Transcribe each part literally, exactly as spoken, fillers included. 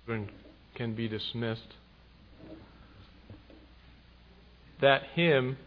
and can be dismissed. That hymn,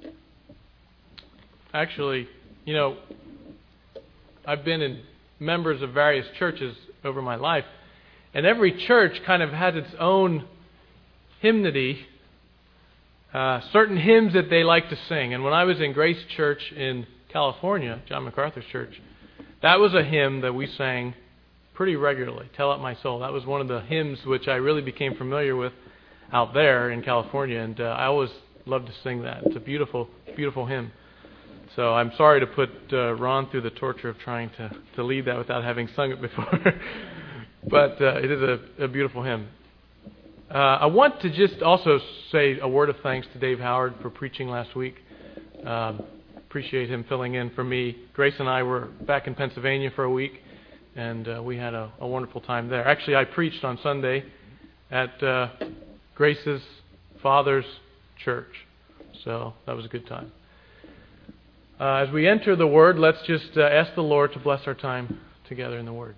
actually, you know, I've been in members of various churches over my life, and every church kind of has its own hymnody, uh, certain hymns that they like to sing. And when I was in Grace Church in California, John MacArthur's church, that was a hymn that we sang pretty regularly, Tell It My Soul. That was one of the hymns which I really became familiar with out there in California, and uh, I always loved to sing that. It's a beautiful, beautiful hymn. So I'm sorry to put uh, Ron through the torture of trying to, to lead that without having sung it before. But uh, it is a, a beautiful hymn. Uh, I want to just also say a word of thanks to Dave Howard for preaching last week. Um, appreciate him filling in for me. Grace and I were back in Pennsylvania for a week, and uh, we had a, a wonderful time there. Actually, I preached on Sunday at uh, Grace's father's church, so that was a good time. Uh, as we enter the Word, let's just uh, ask the Lord to bless our time together in the Word.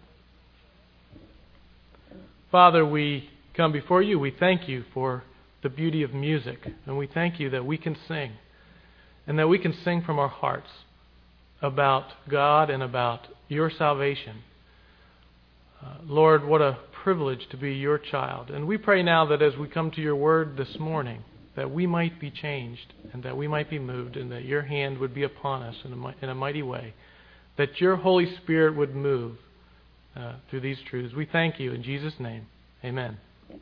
Father, we come before you. We thank you for the beauty of music, and we thank you that we can sing, and that we can sing from our hearts about God and about your salvation. Uh, Lord, what a privilege to be your child. And we pray now that as we come to your word this morning, that we might be changed and that we might be moved and that your hand would be upon us in a, in a mighty way, that your Holy Spirit would move uh, through these truths. We thank you in Jesus' name. Amen.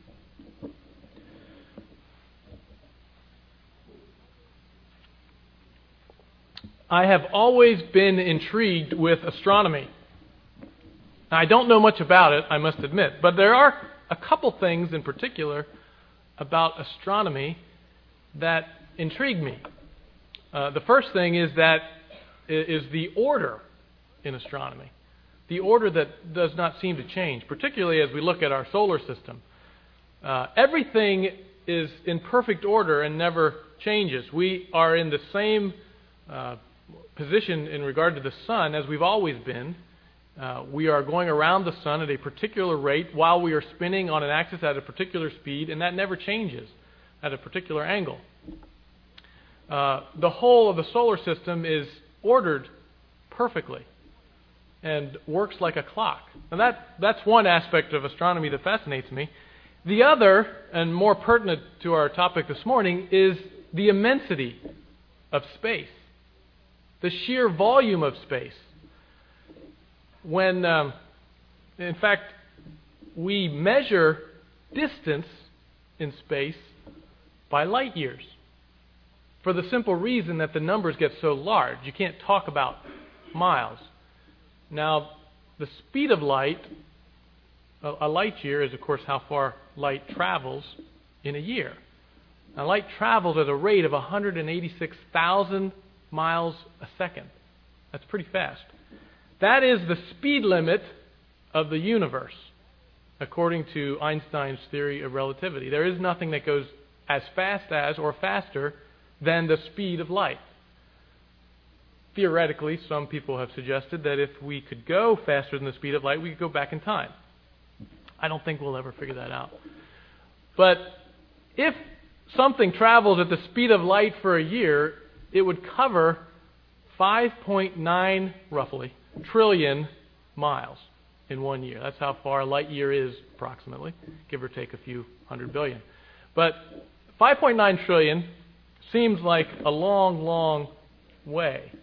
I have always been intrigued with astronomy. Now, I don't know much about it, I must admit, but there are a couple things in particular about astronomy that intrigue me. Uh, the first thing is that is the order in astronomy, the order that does not seem to change, particularly as we look at our solar system. Uh, everything is in perfect order and never changes. We are in the same uh, position in regard to the sun as we've always been. Uh, we are going around the sun at a particular rate while we are spinning on an axis at a particular speed, and that never changes at a particular angle. Uh, the whole of the solar system is ordered perfectly and works like a clock. And that, that's one aspect of astronomy that fascinates me. The other, and more pertinent to our topic this morning, is the immensity of space, the sheer volume of space. When, um, in fact, we measure distance in space by light years, for the simple reason that the numbers get so large. You can't talk about miles. Now, the speed of light, a, a light year is, of course, how far light travels in a year. Now, light travels at a rate of one hundred eighty-six thousand miles a second. That's pretty fast. That is the speed limit of the universe, according to Einstein's theory of relativity. There is nothing that goes as fast as or faster than the speed of light. Theoretically, some people have suggested that if we could go faster than the speed of light, we could go back in time. I don't think we'll ever figure that out. But if something travels at the speed of light for a year, it would cover five point nine, roughly, trillion miles in one year. That's how far a light year is, approximately, give or take a few hundred billion. But five point nine trillion seems like a long, long way.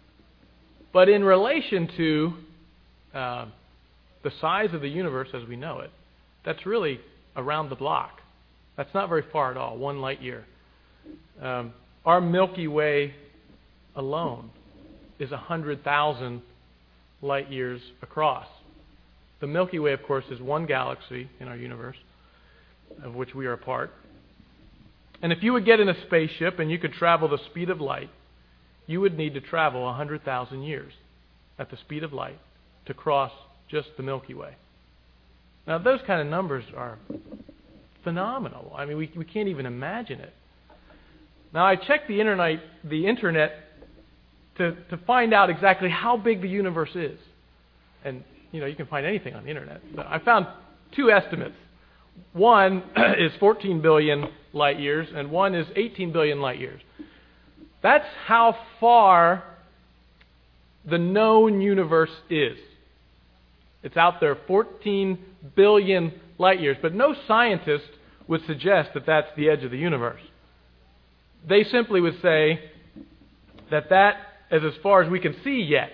But in relation to uh, the size of the universe as we know it, that's really around the block. That's not very far at all, one light year. Um, our Milky Way alone is one hundred thousand light years across. The Milky Way, of course, is one galaxy in our universe, of which we are a part. And if you would get in a spaceship and you could travel the speed of light, you would need to travel one hundred thousand years at the speed of light to cross just the Milky Way. Now, those kind of numbers are phenomenal. I mean, we, we can't even imagine it. Now, I checked the internet, the internet to, to find out exactly how big the universe is. And, you know, you can find anything on the internet. But I found two estimates. one is fourteen billion light years, and one is eighteen billion light years. That's how far the known universe is. It's out there fourteen billion light years, but no scientist would suggest that that's the edge of the universe. They simply would say that that is as far as we can see yet.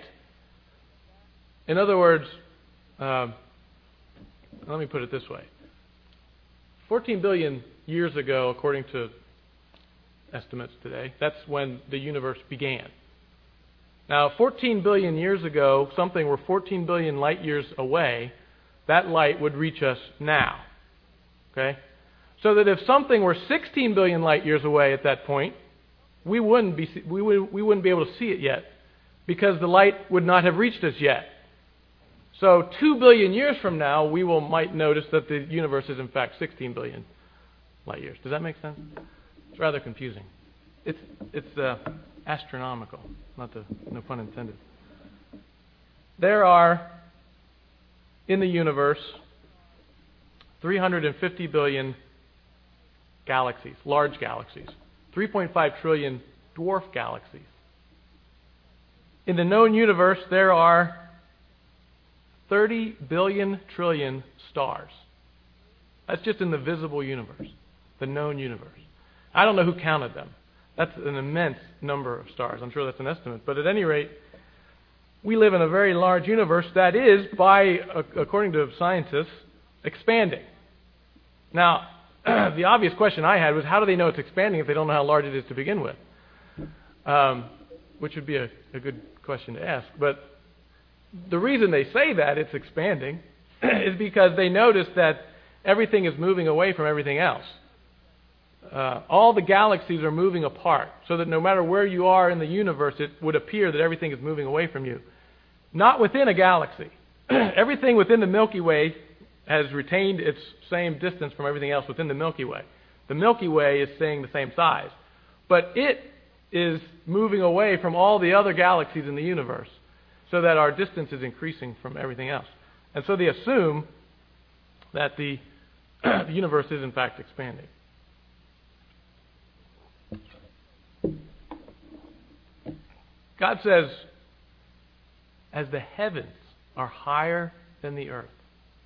In other words, uh, let me put it this way. fourteen billion years ago, according to estimates today, that's when the universe began. Now, fourteen billion years ago, something were fourteen billion light years away, that light would reach us now. Okay? So that if something were sixteen billion light years away at that point, we wouldn't be we would we wouldn't be able to see it yet, because the light would not have reached us yet. So two billion years from now, we will might notice that the universe is in fact sixteen billion light years. Does that make sense? It's rather confusing. It's it's uh, astronomical, not the no pun intended. There are in the universe three hundred fifty billion galaxies, large galaxies, three point five trillion dwarf galaxies. In the known universe, there are thirty billion trillion stars. That's just in the visible universe, the known universe. I don't know who counted them. That's an immense number of stars. I'm sure that's an estimate. But at any rate, we live in a very large universe that is, by according to scientists, expanding. Now, the obvious question I had was, how do they know it's expanding if they don't know how large it is to begin with? Um, which would be a, a good question to ask. But the reason they say that it's expanding is because they notice that everything is moving away from everything else. Uh, all the galaxies are moving apart, so that no matter where you are in the universe, it would appear that everything is moving away from you. Not within a galaxy. Everything within the Milky Way has retained its same distance from everything else within the Milky Way. The Milky Way is staying the same size, but it is moving away from all the other galaxies in the universe, so that our distance is increasing from everything else. And so they assume that the, the universe is in fact expanding. God says, as the heavens are higher than the earth,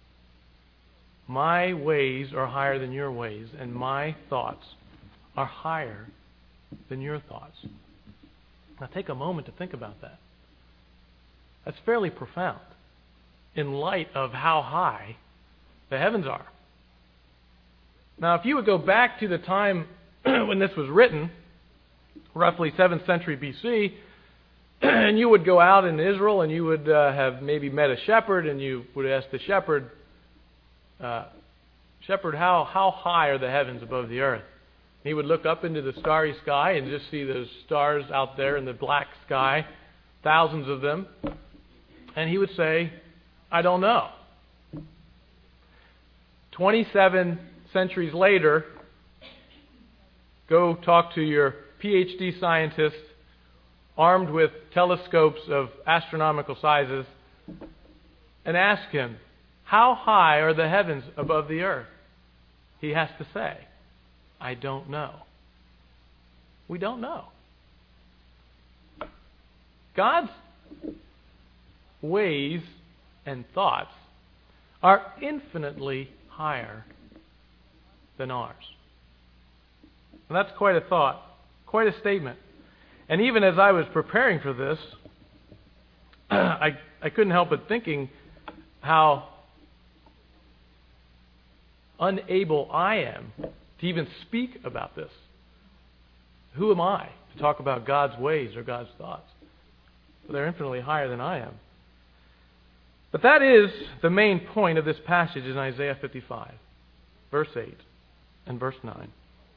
my ways are higher than your ways, and my thoughts are higher than your thoughts. Now take a moment to think about that. That's fairly profound in light of how high the heavens are. Now, if you would go back to the time when this was written, roughly seventh century B C, and you would go out in Israel and you would uh, have maybe met a shepherd, and you would ask the shepherd, uh, Shepherd, how, how high are the heavens above the earth? He would look up into the starry sky and just see those stars out there in the black sky, thousands of them, and he would say, I don't know. twenty-seven centuries later, go talk to your P H D scientist armed with telescopes of astronomical sizes and ask him, how high are the heavens above the earth? He has to say, I don't know. We don't know. God's ways and thoughts are infinitely higher than ours. And that's quite a thought, quite a statement. And even as I was preparing for this, I, I couldn't help but thinking how unable I am to even speak about this. Who am I to talk about God's ways or God's thoughts? But they're infinitely higher than I am. But that is the main point of this passage in Isaiah fifty-five, verse eight and verse nine.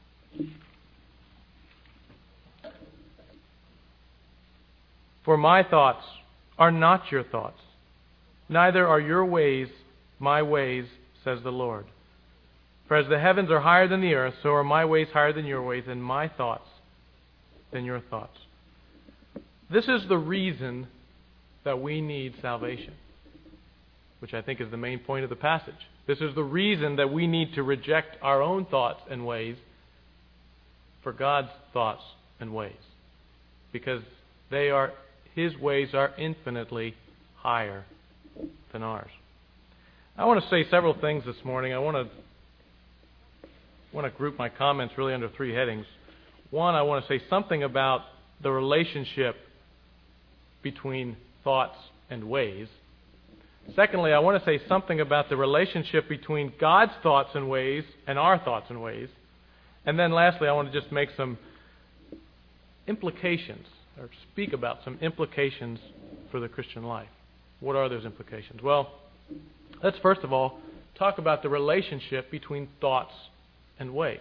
For my thoughts are not your thoughts, neither are your ways my ways, says the Lord. For as the heavens are higher than the earth, so are my ways higher than your ways, and my thoughts than your thoughts. This is the reason that we need salvation. which I think is the main point of the passage. This is the reason that we need to reject our own thoughts and ways for God's thoughts and ways, because they are His ways are infinitely higher than ours. I want to say several things this morning. I want to want to group my comments really under three headings. One, I want to say something about the relationship between thoughts and ways. Secondly, I want to say something about the relationship between God's thoughts and ways and our thoughts and ways. And then lastly, I want to just make some implications, or speak about some implications for the Christian life. What are those implications? Well, let's first of all talk about the relationship between thoughts and ways.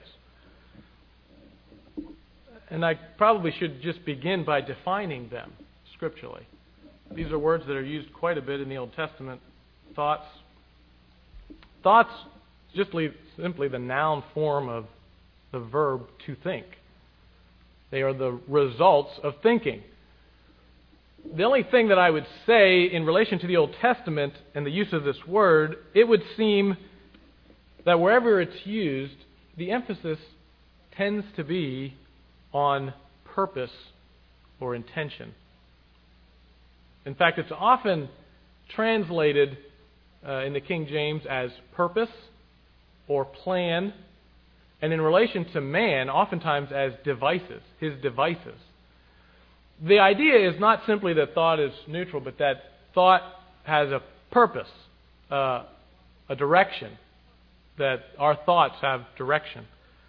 And I probably should just begin by defining them scripturally. These are words that are used quite a bit in the Old Testament. Thoughts. Thoughts is just simply the noun form of the verb to think. They are the results of thinking. The only thing that I would say in relation to the Old Testament and the use of this word, it would seem that wherever it's used, the emphasis tends to be on purpose or intention. In fact, it's often translated uh, in the King James as purpose or plan, and in relation to man, oftentimes as devices, his devices. The idea is not simply that thought is neutral, but that thought has a purpose, uh, a direction, that our thoughts have direction.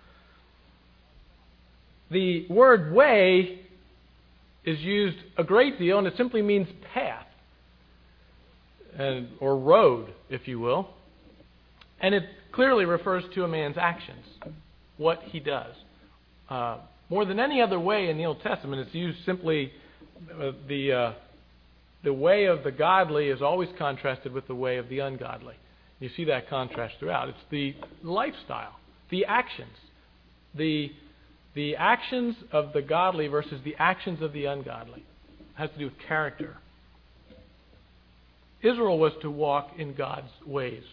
The word way is used a great deal, and it simply means path, and, or road, if you will. And it clearly refers to a man's actions, what he does. Uh, more than any other way in the Old Testament, it's used simply, uh, the, uh, the way of the godly is always contrasted with the way of the ungodly. You see that contrast throughout. It's the lifestyle, the actions, the The actions of the godly versus the actions of the ungodly. It has to do with character. Israel was to walk in God's ways.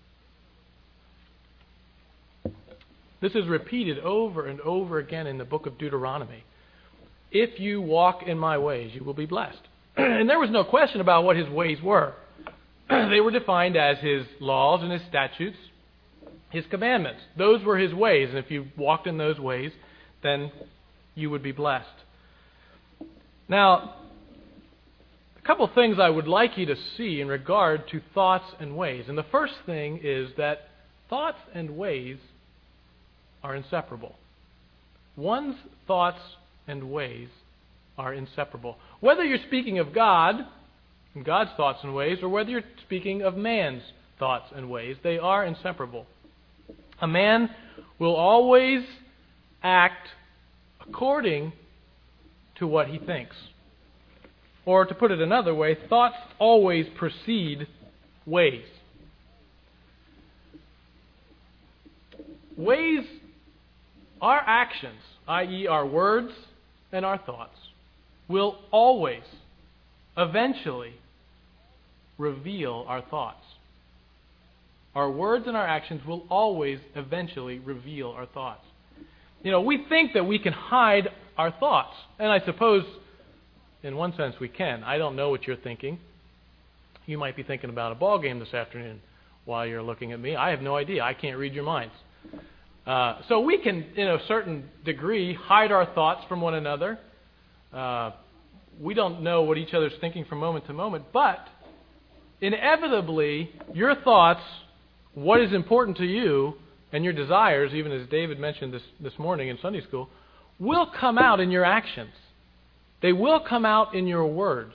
This is repeated over and over again in the book of Deuteronomy. If you walk in my ways, you will be blessed. And there was no question about what his ways were. They were defined as his laws and his statutes, his commandments. Those were his ways, and if you walked in those ways, then you would be blessed. Now, a couple of things I would like you to see in regard to thoughts and ways. And the first thing is that thoughts and ways are inseparable. One's thoughts and ways are inseparable. Whether you're speaking of God, and God's thoughts and ways, or whether you're speaking of man's thoughts and ways, they are inseparable. A man will always act according to what he thinks. Or to put it another way, thoughts always precede ways. Ways, our actions, that is our words and our thoughts, will always, eventually, reveal our thoughts. Our words and our actions will always, eventually, reveal our thoughts. You know, we think that we can hide our thoughts. And I suppose, in one sense, we can. I don't know what you're thinking. You might be thinking about a ball game this afternoon while you're looking at me. I have no idea. I can't read your minds. Uh, so we can, in a certain degree, hide our thoughts from one another. Uh, we don't know what each other's thinking from moment to moment. But, inevitably, your thoughts, what is important to you, and your desires, even as David mentioned this, this morning in Sunday school, will come out in your actions. They will come out in your words.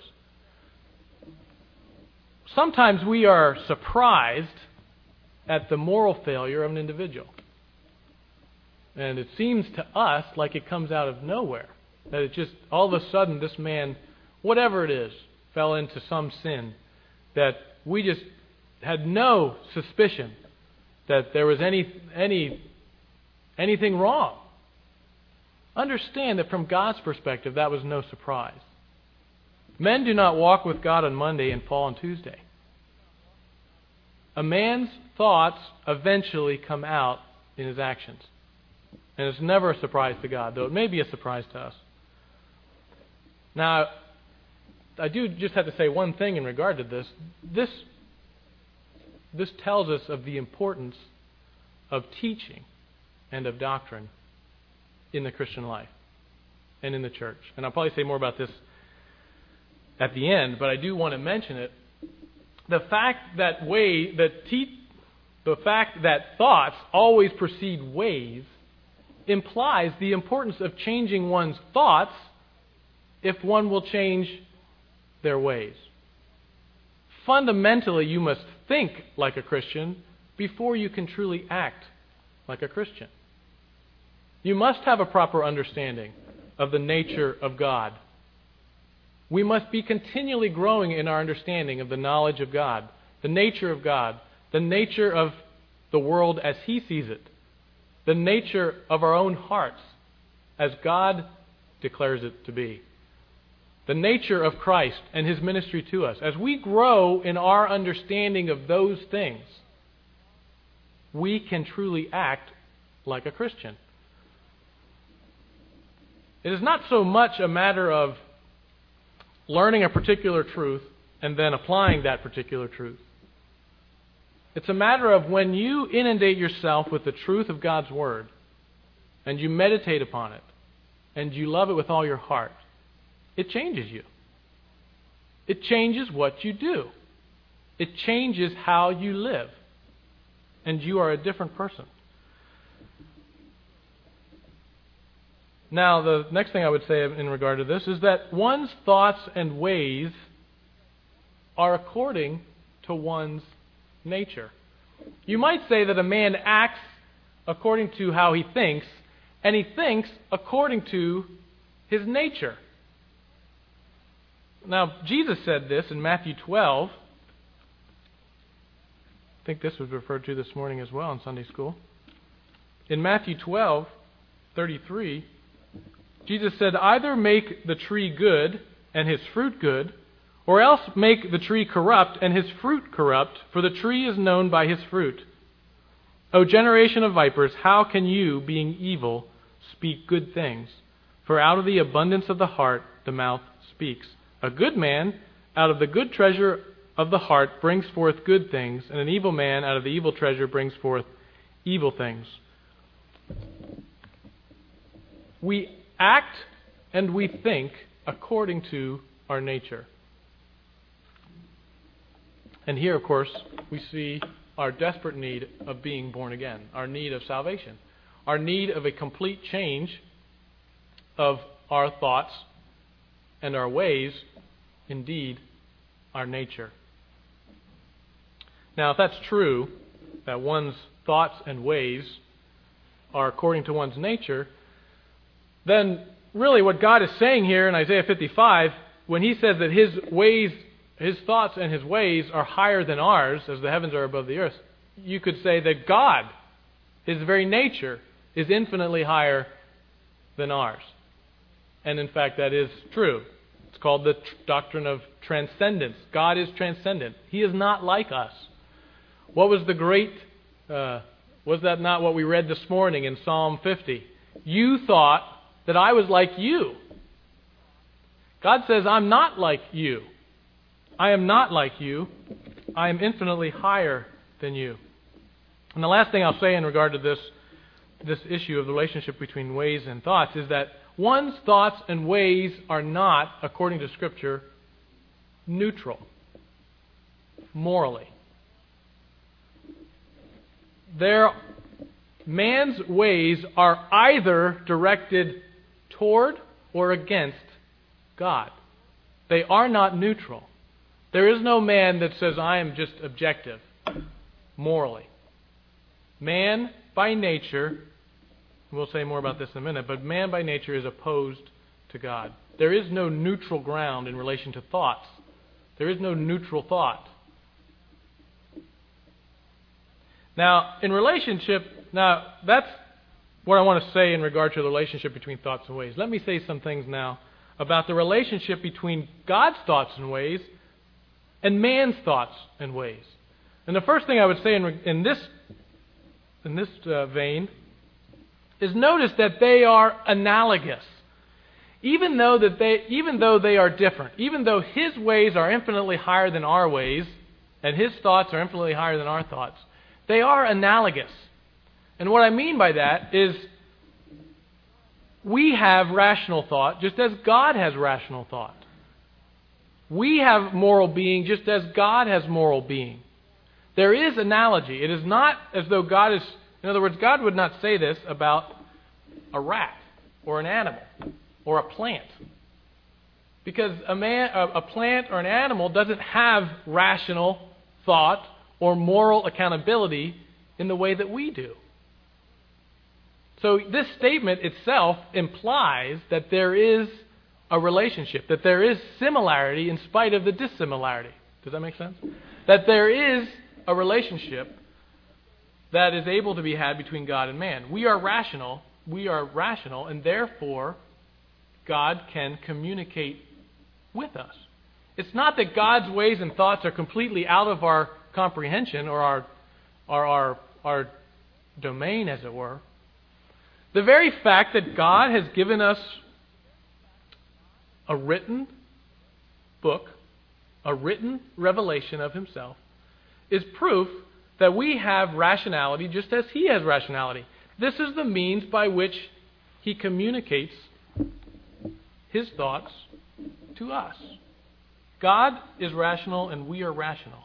Sometimes we are surprised at the moral failure of an individual. And it seems to us like it comes out of nowhere. That it just, all of a sudden, this man, whatever it is, fell into some sin that we just had no suspicion that there was any any anything wrong. Understand that from God's perspective, that was no surprise. Men do not walk with God on Monday and fall on Tuesday. A man's thoughts eventually come out in his actions. And it's never a surprise to God, though it may be a surprise to us. Now, I do just have to say one thing in regard to this. This, this tells us of the importance of teaching and of doctrine in the Christian life and in the church. And I'll probably say more about this at the end, but I do want to mention it. The fact that way that te- the fact that thoughts always precede ways implies the importance of changing one's thoughts if one will change their ways. Fundamentally, you must think like a Christian before you can truly act like a Christian. You must have a proper understanding of the nature of God. We must be continually growing in our understanding of the knowledge of God, the nature of God, the nature of the world as He sees it, the nature of our own hearts as God declares it to be, the nature of Christ and His ministry to us. As we grow in our understanding of those things, we can truly act like a Christian. It is not so much a matter of learning a particular truth and then applying that particular truth. It's a matter of when you inundate yourself with the truth of God's Word and you meditate upon it and you love it with all your heart, it changes you. It changes what you do. It changes how you live. And you are a different person. Now, the next thing I would say in regard to this is that one's thoughts and ways are according to one's nature. You might say that a man acts according to how he thinks, and he thinks according to his nature. Now, Jesus said this in Matthew twelve. I think this was referred to this morning as well in Sunday school. In Matthew twelve, thirty-three, Jesus said, "Either make the tree good and his fruit good, or else make the tree corrupt and his fruit corrupt, for the tree is known by his fruit. O generation of vipers, how can you, being evil, speak good things? For out of the abundance of the heart the mouth speaks. A good man out of the good treasure of the heart brings forth good things, and an evil man out of the evil treasure brings forth evil things." We act and we think according to our nature. And here, of course, we see our desperate need of being born again, our need of salvation, our need of a complete change of our thoughts and our ways, indeed, our nature. Now, if that's true, that one's thoughts and ways are according to one's nature, then really what God is saying here in Isaiah fifty-five, when He says that His ways, His thoughts and His ways are higher than ours, as the heavens are above the earth, you could say that God, His very nature, is infinitely higher than ours. And in fact, that is true. It's called the tr- doctrine of transcendence. God is transcendent. He is not like us. What was the great, uh, was that not what we read this morning in Psalm fifty? You thought that I was like you. God says, I'm not like you. I am not like you. I am infinitely higher than you. And the last thing I'll say in regard to this, this issue of the relationship between ways and thoughts is that one's thoughts and ways are not, according to Scripture, neutral, morally. Their man's ways are either directed toward or against God. They are not neutral. There is no man that says, I am just objective, morally. Man, by nature, we'll say more about this in a minute, but man by nature is opposed to God. There is no neutral ground in relation to thoughts. There is no neutral thought. Now, in relationship, now that's what I want to say in regard to the relationship between thoughts and ways. Let me say some things now about the relationship between God's thoughts and ways and man's thoughts and ways. And the first thing I would say in, in this in this uh, vein is notice that they are analogous. Even though that they even though they are different, even though His ways are infinitely higher than our ways, and His thoughts are infinitely higher than our thoughts, they are analogous. And what I mean by that is we have rational thought just as God has rational thought. We have moral being just as God has moral being. There is analogy. It is not as though God is... In other words, God would not say this about a rat or an animal or a plant. Because a, man, a, a plant or an animal doesn't have rational thought or moral accountability in the way that we do. So this statement itself implies that there is a relationship, that there is similarity in spite of the dissimilarity. Does that make sense? That there is a relationship that is able to be had between God and man. We are rational, we are rational, and therefore God can communicate with us. It's not that God's ways and thoughts are completely out of our comprehension or our, our, our, our domain, as it were. The very fact that God has given us a written book, a written revelation of Himself, is proof that we have rationality just as He has rationality. This is the means by which He communicates His thoughts to us. God is rational and we are rational.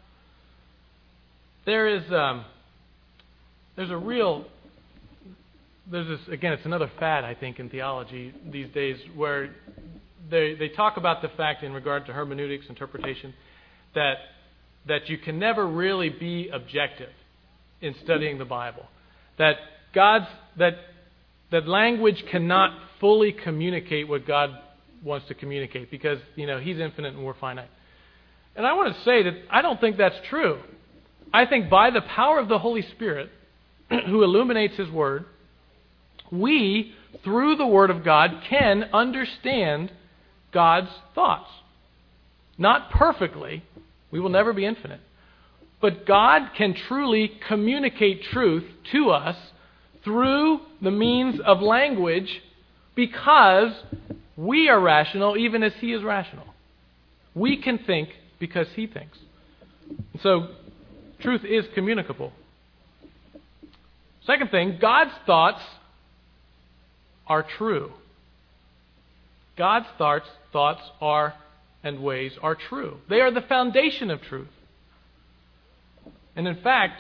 There is um, there's a real there's this again it's another fad, I think, in theology these days where they they talk about the fact in regard to hermeneutics, interpretation, that that you can never really be objective in studying the Bible. That God's that that language cannot fully communicate what God wants to communicate because, you know, He's infinite and we're finite. And I want to say that I don't think that's true. I think by the power of the Holy Spirit, who illuminates His Word, we, through the Word of God, can understand God's thoughts. Not perfectly. We will never be infinite. But God can truly communicate truth to us through the means of language because we are rational even as He is rational. We can think because He thinks. So, truth is communicable. Second thing, God's thoughts are true. God's thoughts, thoughts are and ways are true. They are the foundation of truth. And in fact,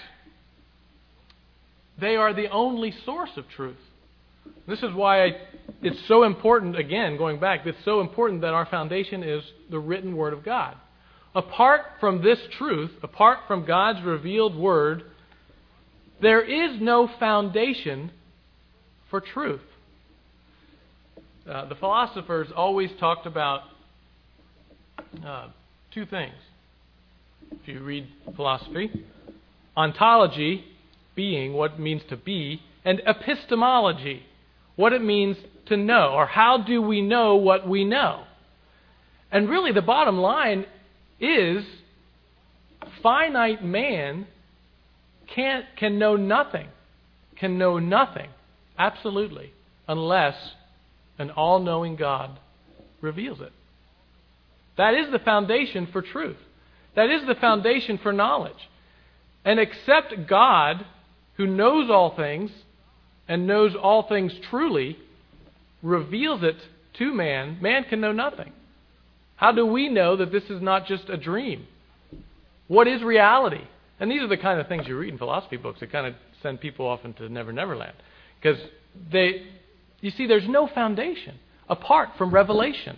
they are the only source of truth. This is why I, it's so important, again, going back, it's so important that our foundation is the written Word of God. Apart from this truth, apart from God's revealed Word, there is no foundation for truth. Uh, the philosophers always talked about uh, two things. If you read philosophy, ontology, being, what it means to be, and epistemology, what it means to know, or how do we know what we know. And really the bottom line is finite man can't, can know nothing, can know nothing, absolutely, unless an all-knowing God reveals it. That is the foundation for truth. That is the foundation for knowledge. And except God, who knows all things and knows all things truly, reveals it to man, man can know nothing. How do we know that this is not just a dream? What is reality? And these are the kind of things you read in philosophy books that kind of send people off into Never Never Land. Because they, you see, there's no foundation apart from revelation.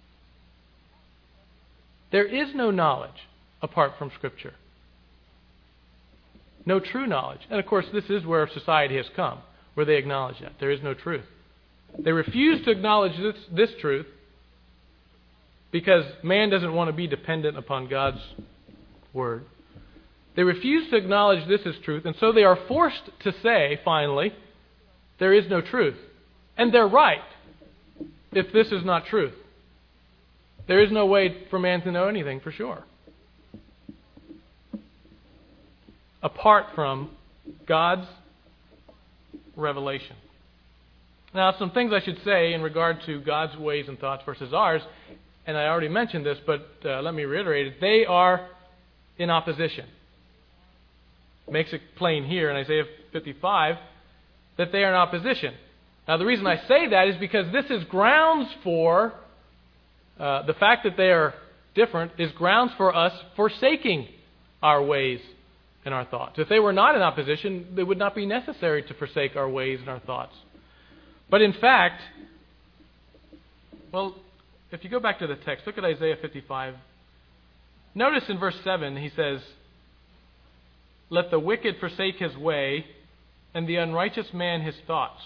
There is no knowledge apart from Scripture. No true knowledge. And of course, this is where society has come, where they acknowledge that. There is no truth. They refuse to acknowledge this, this truth because man doesn't want to be dependent upon God's Word. They refuse to acknowledge this as truth, and so they are forced to say, finally, there is no truth. And they're right, if this is not truth. There is no way for man to know anything for sure. apart from God's revelation. Now, some things I should say in regard to God's ways and thoughts versus ours, and I already mentioned this, but uh, let me reiterate it. They are in opposition. It makes it plain here in Isaiah fifty-five that they are in opposition. Now, the reason I say that is because this is grounds for, uh, the fact that they are different is grounds for us forsaking our ways and our thoughts. If they were not in opposition, it would not be necessary to forsake our ways and our thoughts. But in fact, well, if you go back to the text, look at Isaiah fifty-five. Notice in verse seven, he says, "Let the wicked forsake his way, and the unrighteous man his thoughts."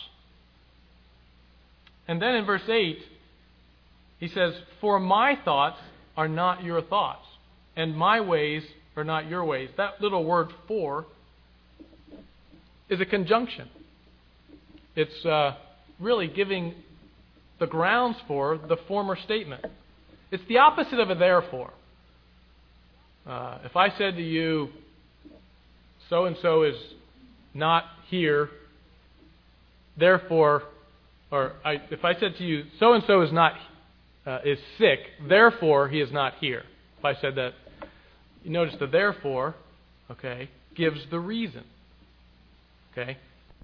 And then in verse eight, he says, "For my thoughts are not your thoughts, and my ways are not your ways." That little word "for" is a conjunction. It's uh, really giving the grounds for the former statement. It's the opposite of a therefore. Uh, if I said to you, so-and-so is not here, therefore, or I, if I said to you, so-and-so is not uh, is sick, therefore he is not here. If I said that, you notice the therefore, okay, gives the reason. Okay?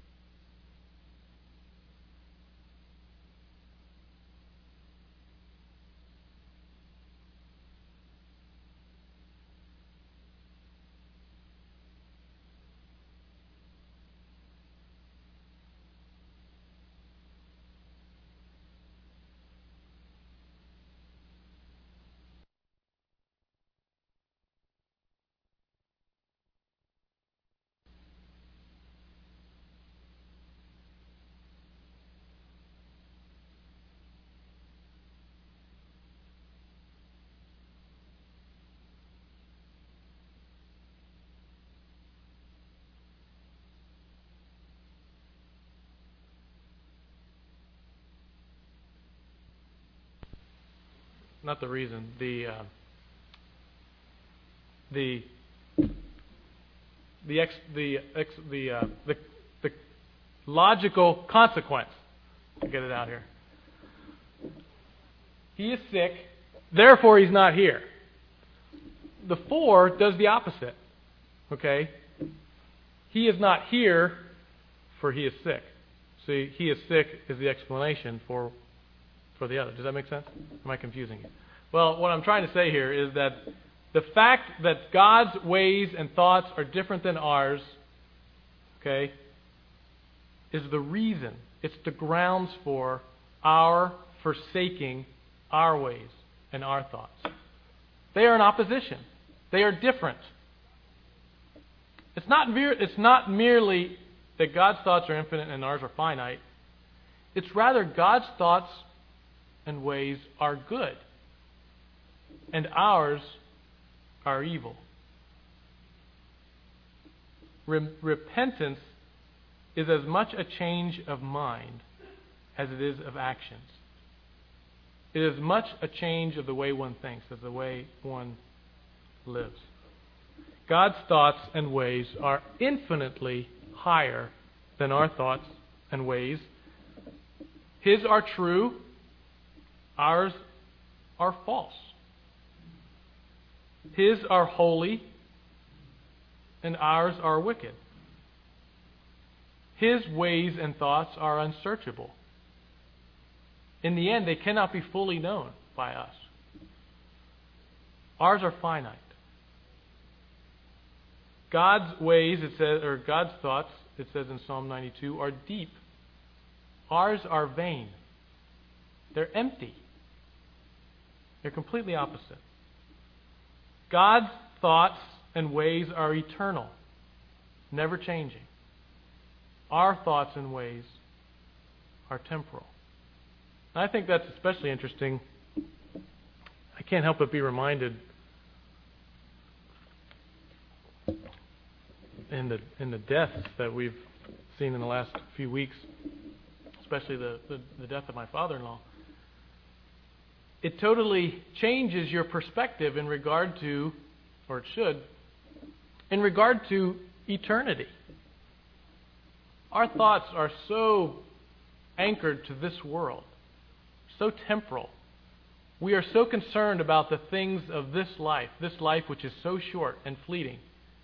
Not the reason. The uh, the the ex, the ex, the, uh, the the logical consequence. To get it out here. He is sick, therefore he's not here. The for does the opposite. Okay? He is not here, for he is sick. See, he is sick is the explanation for for the other. Does that make sense? Am I confusing you? Well, what I'm trying to say here is that the fact that God's ways and thoughts are different than ours, okay, is the reason. It's the grounds for our forsaking our ways and our thoughts. They are in opposition. They are different. It's not mere, it's not merely that God's thoughts are infinite and ours are finite. It's rather God's thoughts and ways are good, and ours are evil. Re- repentance is as much a change of mind as it is of actions. It is much a change of the way one thinks as the way one lives. God's thoughts and ways are infinitely higher than our thoughts and ways. His are true, ours are false. His are holy, and ours are wicked. His ways and thoughts are unsearchable. In the end, they cannot be fully known by us. Ours are finite. God's ways, it says, or God's thoughts, it says in Psalm ninety-two, are deep. Ours are vain. They're empty. They're completely opposite. God's thoughts and ways are eternal, never changing. Our thoughts and ways are temporal. And I think that's especially interesting. I can't help but be reminded in the in the deaths that we've seen in the last few weeks, especially the, the, the death of my father-in-law. It totally changes your perspective in regard to, or it should, in regard to eternity. Our thoughts are so anchored to this world, so temporal. We are so concerned about the things of this life, this life which is so short and fleeting.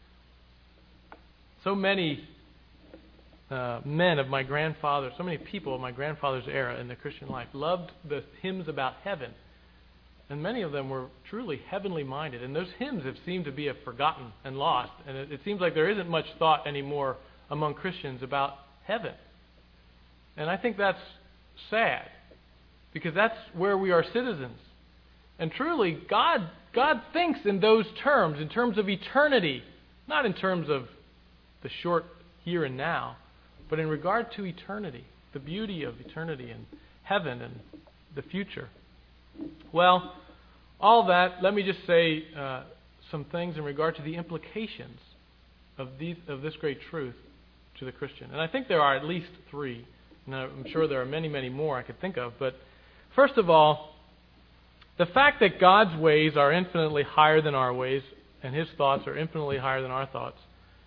So many uh, men of my grandfather, so many people of my grandfather's era in the Christian life loved the hymns about heaven. And many of them were truly heavenly minded. And those hymns have seemed to be forgotten and lost. And it, it seems like there isn't much thought anymore among Christians about heaven. And I think that's sad, because that's where we are citizens. And truly, God, God thinks in those terms, in terms of eternity, not in terms of the short here and now, but in regard to eternity, the beauty of eternity and heaven and the future. Well, all that, let me just say uh, some things in regard to the implications of these of this great truth to the Christian. And I think there are at least three, and I'm sure there are many, many more I could think of. But first of all, the fact that God's ways are infinitely higher than our ways, and His thoughts are infinitely higher than our thoughts,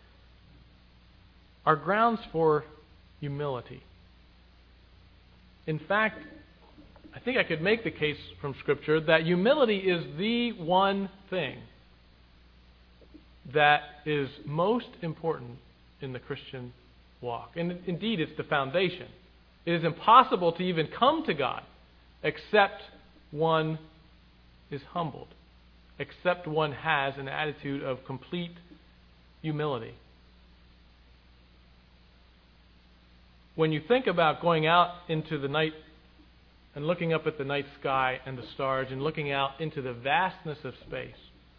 are grounds for humility. In fact, I think I could make the case from Scripture that humility is the one thing that is most important in the Christian walk. And indeed, it's the foundation. It is impossible to even come to God except one is humbled, except one has an attitude of complete humility. When you think about going out into the night and looking up at the night sky and the stars and looking out into the vastness of space,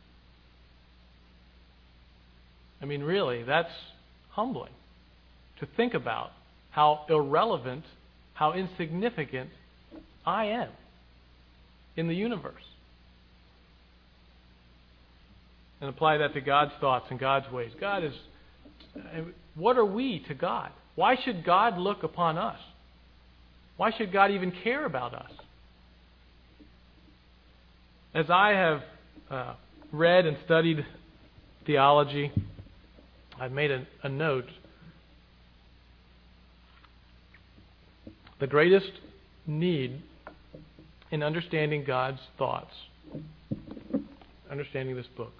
I mean, really, that's humbling to think about how irrelevant, how insignificant I am in the universe. And apply that to God's thoughts and God's ways. God is, what are we to God? Why should God look upon us? Why should God even care about us? As I have uh, read and studied theology, I've made a, a note. The greatest need in understanding God's thoughts, understanding this book,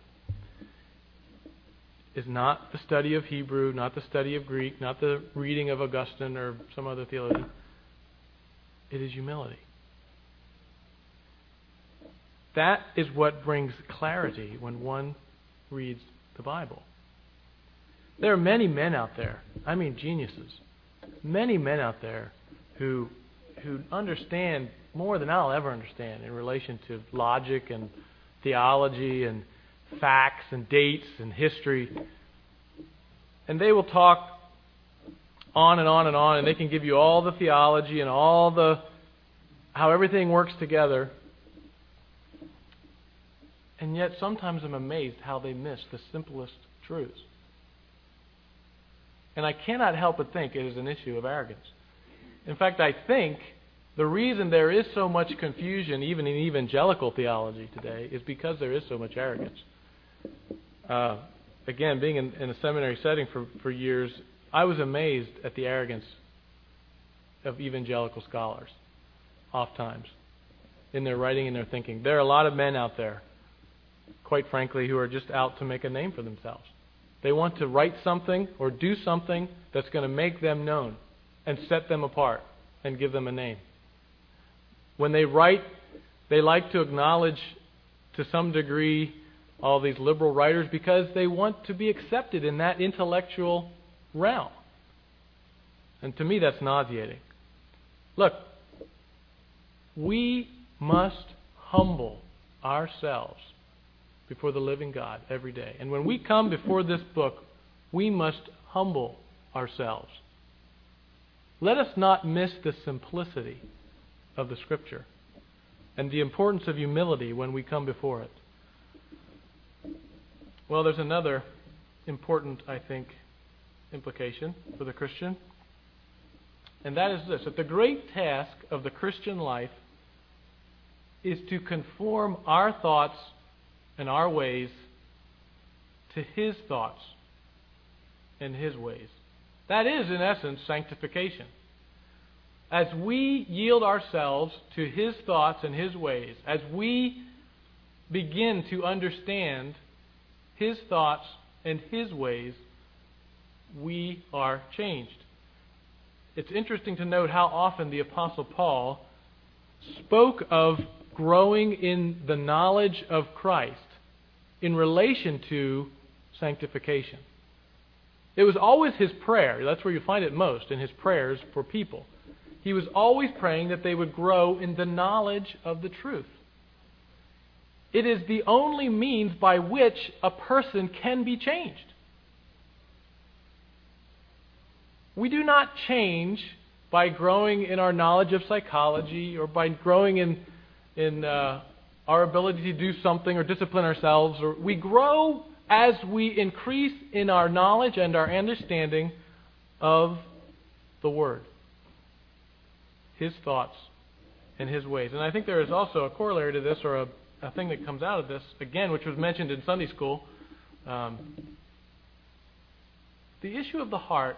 is not the study of Hebrew, not the study of Greek, not the reading of Augustine or some other theologian. It is humility. That is what brings clarity when one reads the Bible. There are many men out there, I mean geniuses, many men out there who who understand more than I'll ever understand in relation to logic and theology and facts and dates and history. And they will talk on and on and on, and they can give you all the theology and all the how everything works together. And yet sometimes I'm amazed how they miss the simplest truths. And I cannot help but think it is an issue of arrogance. In fact, I think the reason there is so much confusion, even in evangelical theology today, is because there is so much arrogance. Uh, again, being in, in a seminary setting for, for years, I was amazed at the arrogance of evangelical scholars, oftentimes, in their writing and their thinking. There are a lot of men out there, quite frankly, who are just out to make a name for themselves. They want to write something or do something that's going to make them known and set them apart and give them a name. When they write, they like to acknowledge to some degree all these liberal writers because they want to be accepted in that intellectual realm. And to me, that's nauseating. Look, we must humble ourselves before the living God every day. And when we come before this book, we must humble ourselves. Let us not miss the simplicity of the Scripture and the importance of humility when we come before it. Well, there's another important, I think, implication for the Christian, and that is this, that the great task of the Christian life is to conform our thoughts and our ways to His thoughts and His ways. That is, in essence, sanctification. As we yield ourselves to His thoughts and His ways, as we begin to understand His thoughts and His ways, we are changed. It's interesting to note how often the Apostle Paul spoke of growing in the knowledge of Christ in relation to sanctification. It was always his prayer. That's where you find it most, in his prayers for people. He was always praying that they would grow in the knowledge of the truth. It is the only means by which a person can be changed. We do not change by growing in our knowledge of psychology or by growing in, in uh, our ability to do something or discipline ourselves. Or we grow as we increase in our knowledge and our understanding of the Word, His thoughts, and His ways. And I think there is also a corollary to this, or a, a thing that comes out of this, again, which was mentioned in Sunday school. Um, the issue of the heart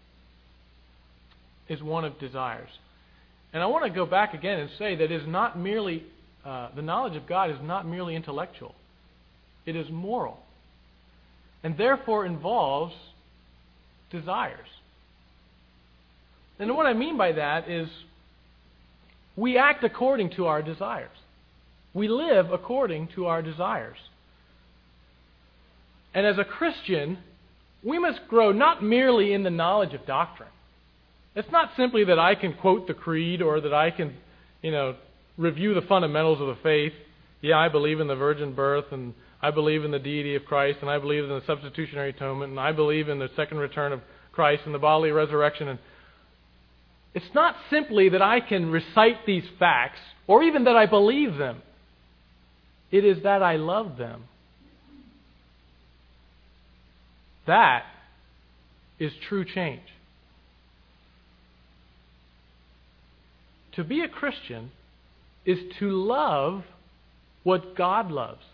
is one of desires. And I want to go back again and say that it is not merely, uh, the knowledge of God is not merely intellectual. It is moral. And therefore involves desires. And what I mean by that is we act according to our desires. We live according to our desires. And as a Christian, we must grow not merely in the knowledge of doctrine. It's not simply that I can quote the creed or that I can, you know, review the fundamentals of the faith. Yeah, I believe in the virgin birth, and I believe in the deity of Christ, and I believe in the substitutionary atonement, and I believe in the second return of Christ and the bodily resurrection. And it's not simply that I can recite these facts or even that I believe them. It is that I love them. That is true change. To be a Christian is to love what God loves.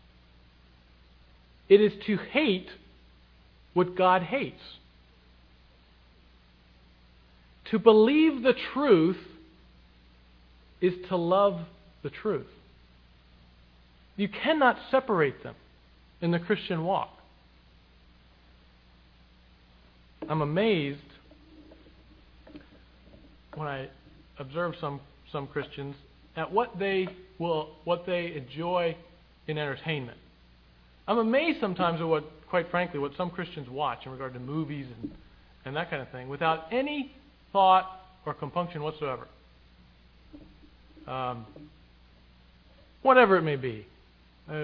It is to hate what God hates. To believe the truth is to love the truth. You cannot separate them in the Christian walk. I'm amazed when I observe some, some Christians at what they will what they enjoy in entertainment. I'm amazed sometimes at what, quite frankly, what some Christians watch in regard to movies and, and that kind of thing without any thought or compunction whatsoever. Um, whatever it may be. Uh,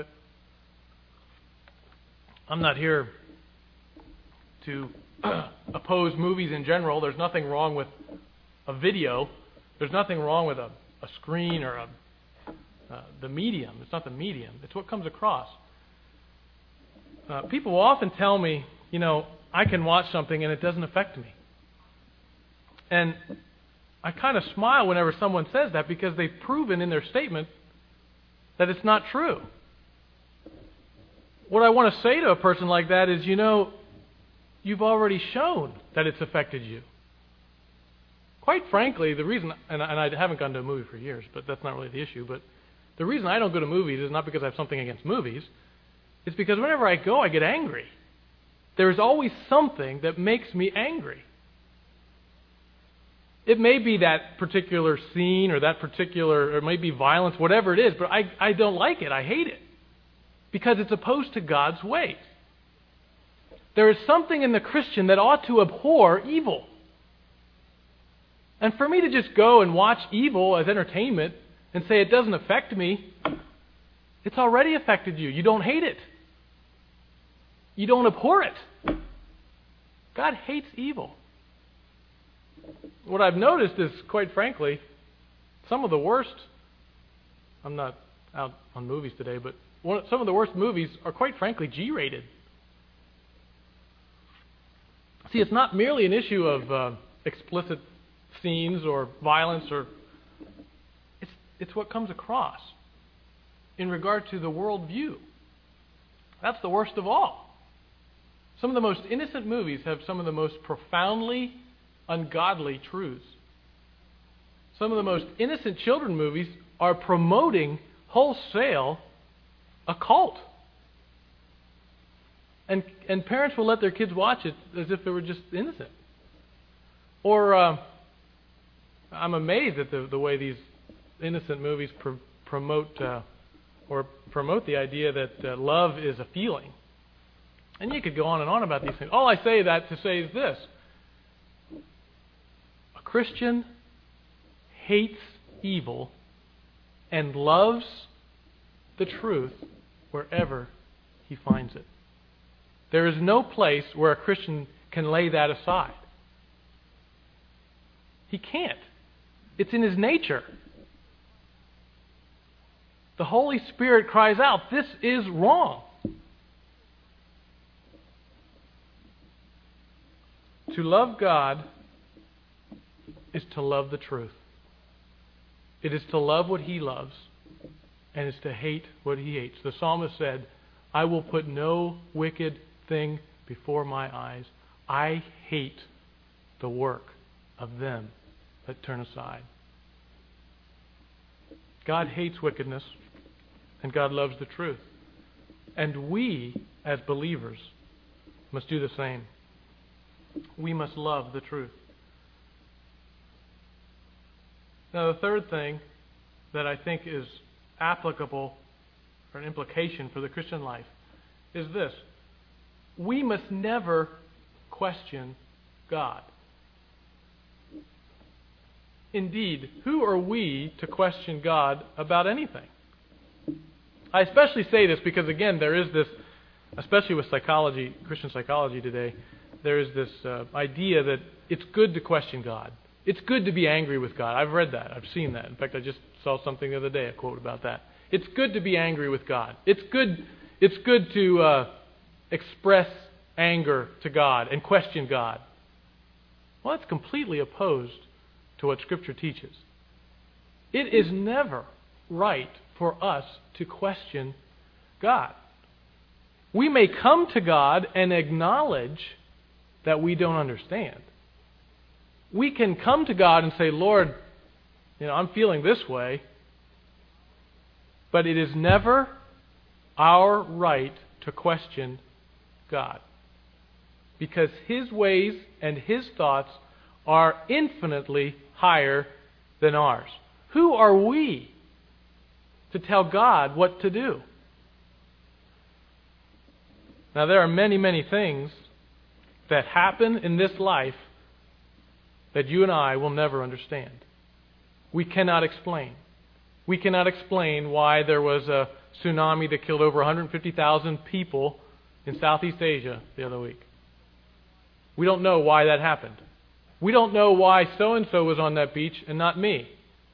I'm not here to oppose movies in general. There's nothing wrong with a video. There's nothing wrong with a, a screen or a, uh, the medium. It's not the medium. It's what comes across. Uh, people will often tell me, you know, I can watch something and it doesn't affect me. And I kind of smile whenever someone says that because they've proven in their statement that it's not true. What I want to say to a person like that is, you know, you've already shown that it's affected you. Quite frankly, the reason, and I, and I haven't gone to a movie for years, but that's not really the issue, but the reason I don't go to movies is not because I have something against movies. It's because whenever I go, I get angry. There is always something that makes me angry. It may be that particular scene or that particular, or it may be violence, whatever it is, but I, I don't like it. I hate it. Because it's opposed to God's ways. There is something in the Christian that ought to abhor evil. And for me to just go and watch evil as entertainment and say it doesn't affect me, it's already affected you. You don't hate it. You don't abhor it. God hates evil. What I've noticed is, quite frankly, some of the worst, I'm not out on movies today, but one, some of the worst movies are, quite frankly, G-rated. See, it's not merely an issue of uh, explicit scenes or violence, or it's it's what comes across in regard to the worldview. That's the worst of all. Some of the most innocent movies have some of the most profoundly ungodly truths. Some of the most innocent children movies are promoting wholesale a cult. And and parents will let their kids watch it as if they were just innocent. Or uh, I'm amazed at the, the way these innocent movies pr- promote uh, or promote the idea that uh, love is a feeling. And you could go on and on about these things. All I say that to say is this. A Christian hates evil and loves the truth wherever he finds it. There is no place where a Christian can lay that aside. He can't. It's in his nature. The Holy Spirit cries out, this is wrong. To love God is to love the truth. It is to love what He loves, and it's to hate what He hates. The psalmist said, I will put no wicked thing before my eyes. I hate the work of them that turn aside. God hates wickedness, and God loves the truth. And we, as believers, must do the same. We must love the truth. Now, the third thing that I think is applicable, or an implication for the Christian life, is this. We must never question God. Indeed, who are we to question God about anything? I especially say this because, again, there is this, especially with psychology, Christian psychology today, there is this uh, idea that it's good to question God. It's good to be angry with God. I've read that. I've seen that. In fact, I just saw something the other day, a quote about that. It's good to be angry with God. It's good, it's good to uh, express anger to God and question God. Well, that's completely opposed to what Scripture teaches. It is never right for us to question God. We may come to God and acknowledge that we don't understand. We can come to God and say, Lord, you know, I'm feeling this way. But it is never our right to question God. Because His ways and His thoughts are infinitely higher than ours. Who are we to tell God what to do? Now, there are many, many things that happen in this life that you and I will never understand. We cannot explain. We cannot explain why there was a tsunami that killed over one hundred fifty thousand people in Southeast Asia the other week. We don't know why that happened. We don't know why so-and-so was on that beach and not me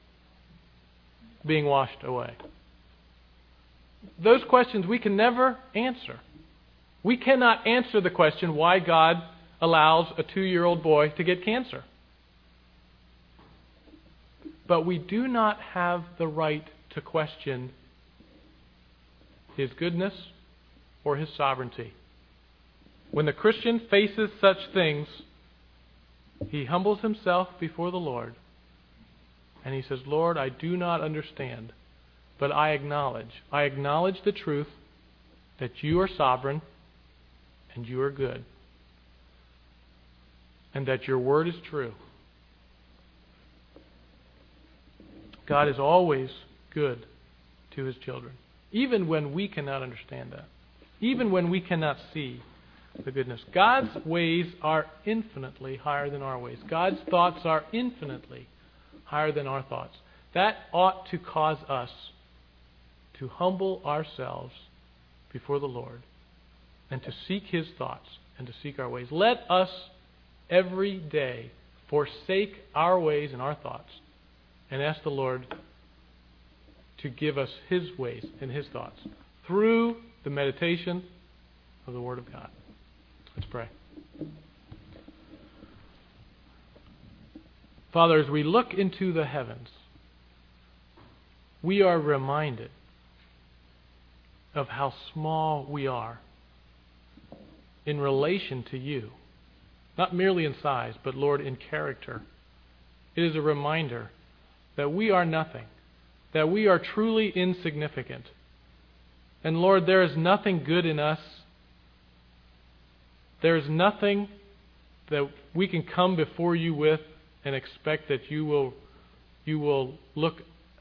being washed away. Those questions we can never answer. We cannot answer the question why God allows a two-year-old boy to get cancer. But we do not have the right to question His goodness or His sovereignty. When the Christian faces such things, he humbles himself before the Lord and he says, Lord, I do not understand, but I acknowledge. I acknowledge the truth that you are sovereign and you are good, and that your word is true. God is always good to His children, even when we cannot understand that, even when we cannot see the goodness. God's ways are infinitely higher than our ways. God's thoughts are infinitely higher than our thoughts. That ought to cause us to humble ourselves before the Lord and to seek His thoughts and to seek our ways. Let us every day forsake our ways and our thoughts and ask the Lord to give us His ways and His thoughts through the meditation of the Word of God. Let's pray. Father, as we look into the heavens, we are reminded of how small we are in relation to you. Not merely in size, but, Lord, in character. It is a reminder that we are nothing, that we are truly insignificant. And, Lord, there is nothing good in us. There is nothing that we can come before you with and expect that you will, you will look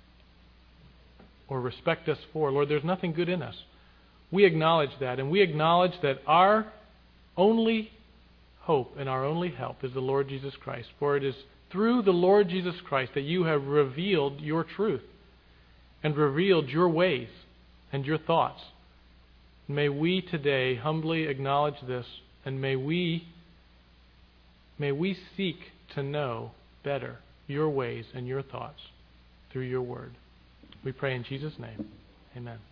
or respect us for. Lord, there's nothing good in us. We acknowledge that, and we acknowledge that our only hope and our only help is the Lord Jesus Christ. For it is through the Lord Jesus Christ that you have revealed your truth and revealed your ways and your thoughts. May we today humbly acknowledge this, and may we may we seek to know better your ways and your thoughts through your word. We pray in Jesus' name. Amen.